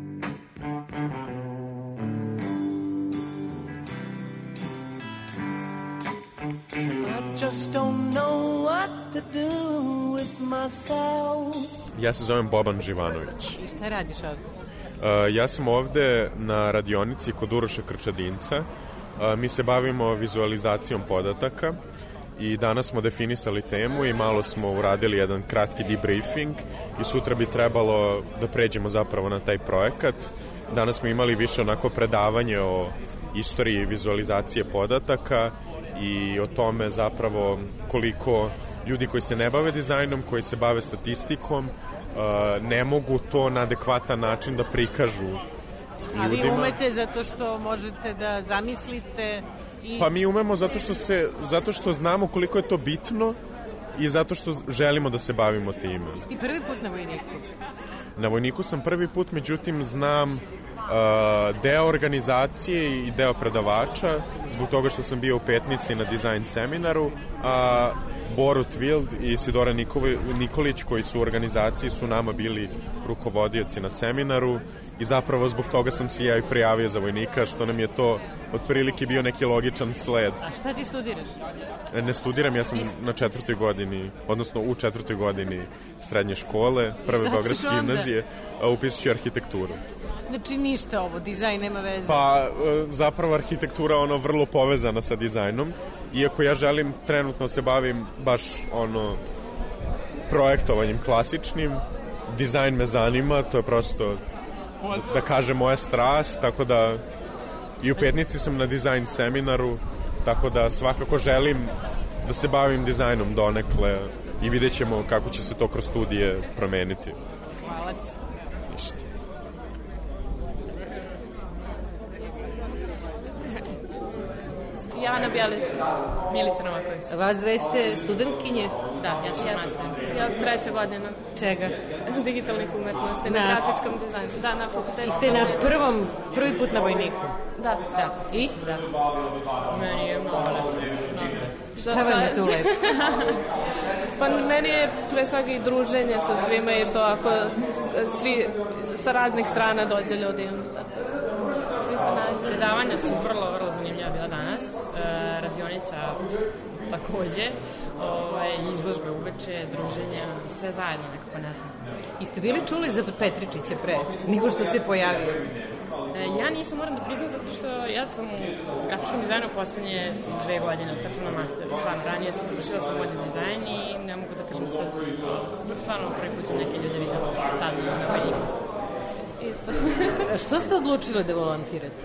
Just don't know what to do with myself. Ja se zovem Boban Živanović. I šta radiš ovde? Uh, ja sam ovde na radionici kod Uroša Krčadinca. Uh, mi se bavimo vizualizacijom podataka i danas smo definisali temu i malo smo uradili jedan kratki debriefing i sutra bi trebalo da pređemo zapravo na taj projekat. Danas smo imali više onako predavanje o istoriji vizualizacije podataka i o tome zapravo koliko ljudi koji se ne bave dizajnom, koji se bave statistikom, ne mogu to na adekvatan način da prikažu ljudima. A vi umete zato što možete da zamislite i... Pa mi umemo zato što, se, zato što znamo koliko je to bitno i zato što želimo da se bavimo time. Jesi ti prvi put na Vojniku? Na Vojniku sam prvi put, međutim znam Uh, deo organizacije i deo predavača zbog toga što sam bio u Petnici na dizajn seminaru, a Borut Wild i Sidora Nikolić koji su u organizaciji su nama bili rukovodioci na seminaru i zapravo zbog toga sam se ja i prijavio za Vojnika, što nam je to otprilike bio neki logičan sled. A šta ti studiraš? Ne studiram, ja sam na četvrtoj godini, odnosno u četvrtoj godini srednje škole, prve Beogradske gimnazije, a upisat ću arhitekturu. Znači ništa ovo, dizajn nema veze. Pa zapravo arhitektura je ono vrlo povezana sa dizajnom, iako ja želim trenutno se bavim baš ono projektovanjem klasičnim, dizajn me zanima, to je prosto da kažem moja strast, tako da i u Petnici sam na dizajn seminaru, tako da svakako želim da se bavim dizajnom donekle i vidjet ćemo kako će se to kroz studije promeniti. Hvala ti. Ništa. Jana Bjelica. Milica Novaković. Vas dve ste studentkinje? Da, ja sam master. Ja treća godina. Čega? Digitalnih umetnosti, na, na grafičkom dizajnu. Da, na fakultetu. I ste na prvom, prvi put na Vojniku? Da. Da. I? Da. Meni je mnogo lepo. Šta vam je tu lepo? Pa meni je pre svega i druženje sa svima i što ako svi sa raznih strana dođe ljudi. Svi se nađe. Predavanja su vrlo, vrlo zanimljiva bila danas. E, radionica takođe. Ove, izložbe uveče, druženja, sve zajedno nekako, ne znam. I ste bili čuli za Petričića pre, nego što se pojavio? E, ja nisam, moram da priznam, zato što ja sam u grafičkom dizajnu poslednje dve godine, kad sam na masteru. Stvarno, ranije sam izvršila sam modni dizajn i ne mogu da kažem sad, stvarno prvi put sam neke ljude videla sad na Vojniku. Isto. Što ste odlučili da volontirate?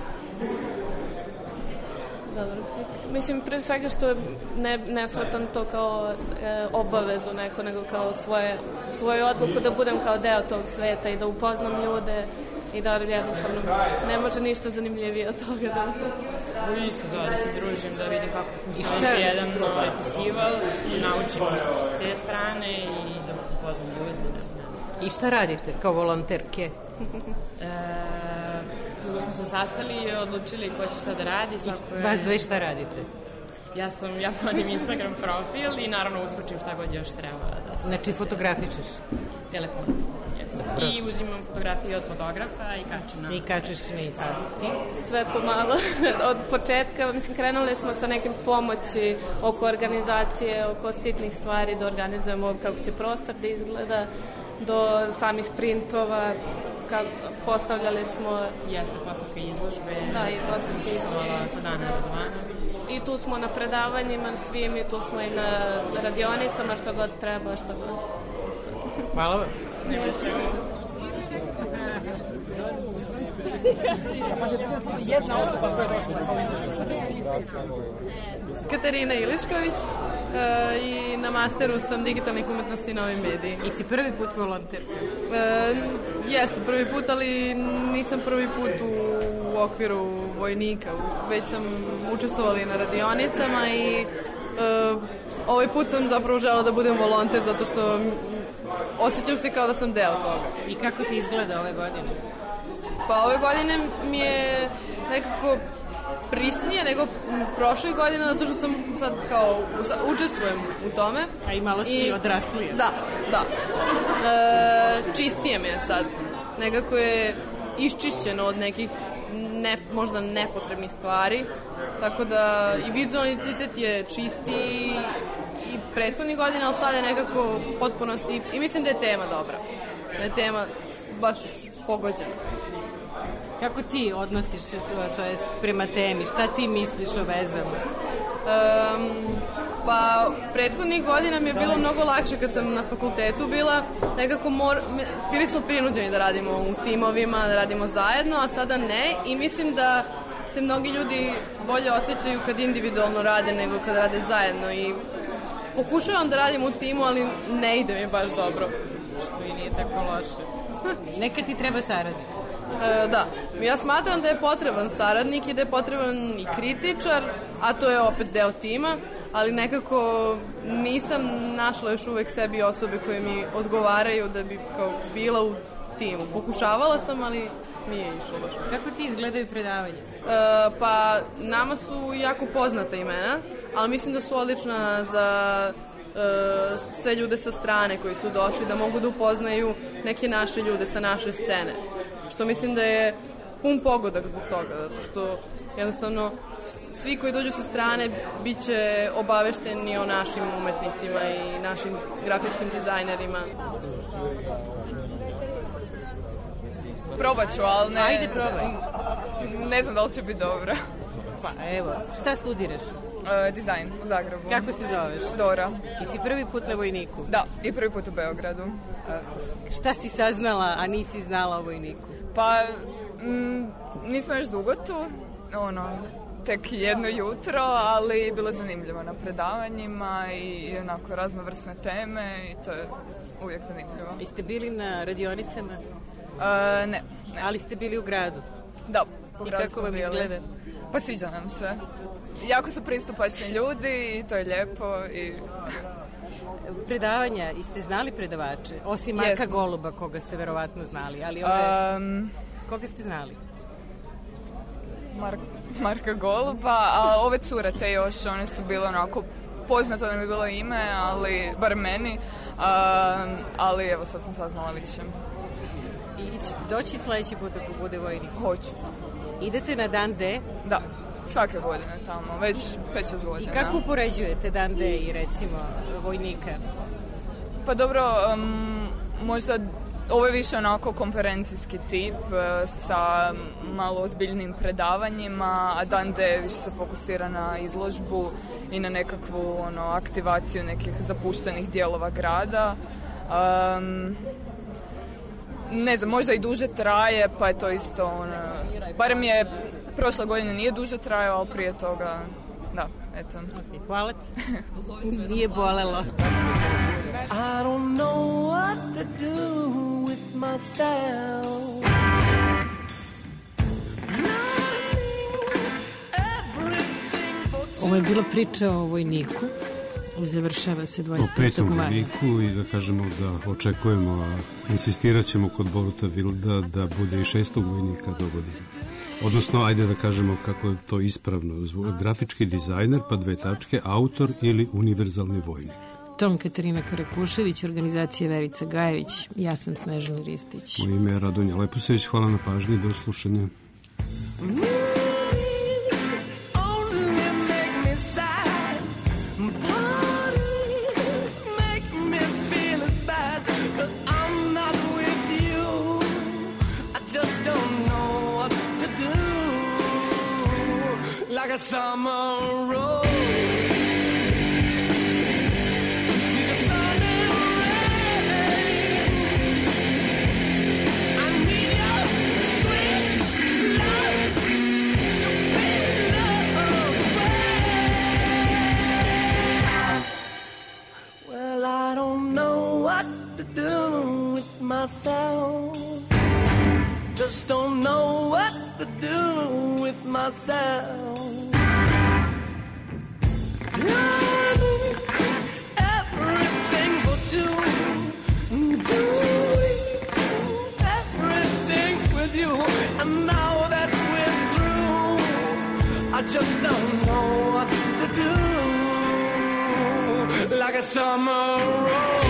Dobro, mislim, pre svega što ne, ne shvatam to kao e, obavezu neko, nego kao svoje, svoju odluku da budem kao deo tog sveta i da upoznam ljude i da jednostavno ne može ništa zanimljivije od toga. Da... No, isto, da, da se družim, da vidim kako funkcioniše jedan ovaj festival, naučim s te strane i da upoznam ljude. Ne znam. I šta radite kao volonterke? e, smo se sastali i odlučili ko će šta da radi. I vas dve šta radite? Ja sam, ja vodim Instagram profil i naravno uskočim šta god još treba. Da se... Znači fotografičeš? Telefon, jeste. I uzimam fotografije od fotografa i kačem na... I kačeš na Instagram. Ti? Sve pomalo. Od početka, mislim, krenuli smo sa nekim pomoći oko organizacije, oko sitnih stvari da organizujemo kako će prostor da izgleda, do samih printova, kad postavljali smo... Jeste, postavke izložbe. Da, i postavke izložbe. I tu smo na predavanjima svim i tu smo i na radionicama, što god treba, što god. Hvala vam. Nema čega. Jedna osoba koja je došla. Katarina Ilišković e, i na masteru sam digitalnih umetnosti i novi mediji. I si prvi put volonter? E, jesu, prvi put, ali nisam prvi put u, u okviru Vojnika. Već sam učestvovala i na radionicama i e, ovaj put sam zapravo žela da budem volonter zato što osjećam se kao da sam deo toga. I kako ti izgleda ove godine? Pa ove godine mi je nekako prisnije nego prošle godine, zato što sam sad kao učestvujem u tome. A i malo si I, odraslija. Da, da. E, čistije mi je sad. Nekako je iščišćeno od nekih ne, možda nepotrebnih stvari. Tako da i vizualni identitet je čistiji i prethodnih godina, ali sad je nekako potpunosti i mislim da je tema dobra. Da je tema baš pogođena. Kako ti odnosiš se, to jest prema temi? Šta ti misliš o vezama? Um, pa, prethodnih godina mi je bilo mnogo lakše kad sam na fakultetu bila. Nekako mor, bili smo prinuđeni da radimo u timovima, da radimo zajedno, a sada ne. I mislim da se mnogi ljudi bolje osjećaju kad individualno rade nego kad rade zajedno. I pokušavam da radim u timu, ali ne ide mi baš dobro. Što i nije tako loše. Nekad ti treba saradnik. E, da, ja smatram da je potreban saradnik i da je potreban i kritičar, a to je opet deo tima, ali nekako nisam našla još uvek sebi osobe koje mi odgovaraju da bi kao bila u timu. Pokušavala sam, ali nije išlo baš. Kako ti izgledaju predavanje? E, pa nama su jako poznata imena, ali mislim da su odlična za e, sve ljude sa strane koji su došli, da mogu da upoznaju neke naše ljude sa naše scene. Što mislim da je pun pogodak zbog toga, zato što jednostavno svi koji dođu sa strane bit će obavešteni o našim umetnicima i našim grafičkim dizajnerima. Probat ću, ali ne... Ajde, probaj. Ne znam da li će biti dobro. Pa evo, šta studiraš? Uh, dizajn u Zagrebu. Kako se zoveš? Dora. I si prvi put na Vojniku? Da, i prvi put u Beogradu. Uh, šta si saznala, a nisi znala o Vojniku? Pa, m, nismo još dugo tu. ono, tek jedno jutro, ali bilo zanimljivo na predavanjima i, i onako raznovrsne teme i to je uvijek zanimljivo. I ste bili na radionicama? Uh, ne, ne. Ali ste bili u gradu? Da, u I gradu kako vam izgleda? Pa sviđa nam se. Jako su pristupačni ljudi i to je lijepo i... Predavanja, i ste znali predavače? Osim Marka Jesmo. Goluba, koga ste verovatno znali, ali ove... Um, koga ste znali? Mar- Marka Goluba, a ove cure te još, one su bile onako poznato da mi je bilo ime, ali, bar meni, um, ali evo sad sam saznala više. I ćete doći sljedeći put ako bude vojnik? Hoću. Idete na dan D? Da, svake godine tamo, već pet šest godina. I kako upoređujete dan D i recimo vojnika? Pa dobro, um, možda ovo je više onako konferencijski tip uh, sa malo ozbiljnim predavanjima, a dan D više se fokusira na izložbu i na nekakvu ono, aktivaciju nekih zapuštenih dijelova grada. Um, ne znam, možda i duže traje, pa je to isto ono, barem je prošle godine nije duže trajao, ali prije toga da, eto. Okay, hvala ti. Nije bolelo. I don't know what to do with myself. Ovo je bila priča o vojniku. Završava se dvadeset petog maja. O petom vojniku i da kažemo da očekujemo, a insistirat ćemo kod Boruta Vilda da bude i šestog vojnika do godine. Odnosno, ajde da kažemo kako je to ispravno. Grafički dizajner, pa dve tačke, autor ili univerzalni vojnik. Tom Katarina Karakušević, organizacija Verica Gajević, ja sam Snežana Ristić. Moje ime je Radonja Leposević, hvala na pažnji, do slušanja. Like a summer rose. Myself, just don't know what to do with myself. Everything for two, do everything with you, and now that we're through, I just don't know what to do. Like a summer rose.